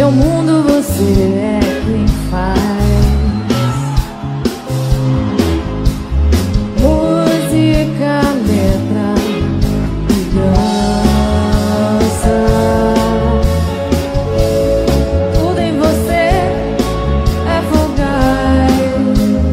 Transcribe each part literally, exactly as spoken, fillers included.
meu mundo você é quem faz. Música, letra e dança. Tudo em você é fugaz.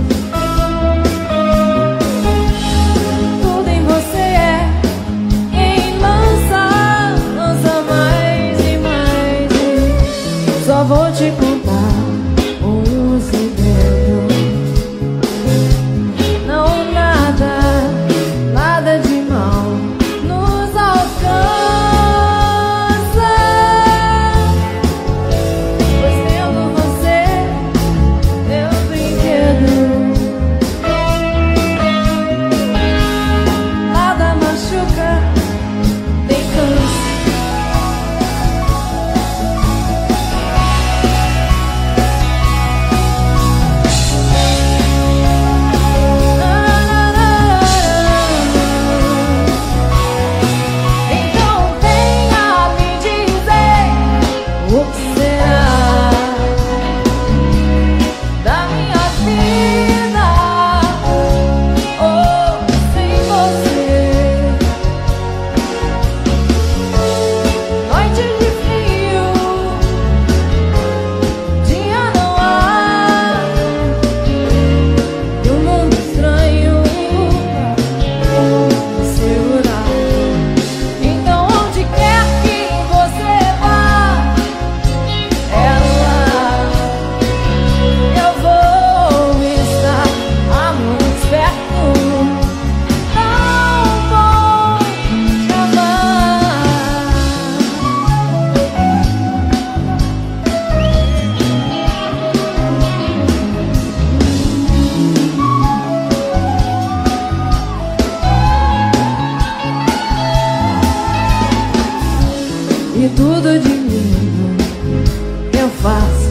Tudo em você é quem lança, lança mais e mais. Só vou te contar um segredo. Não, nada, nada de mal nos alcança, pois tendo você, meu brinquedo, nada machuca, nem cansa. E tudo de mim eu faço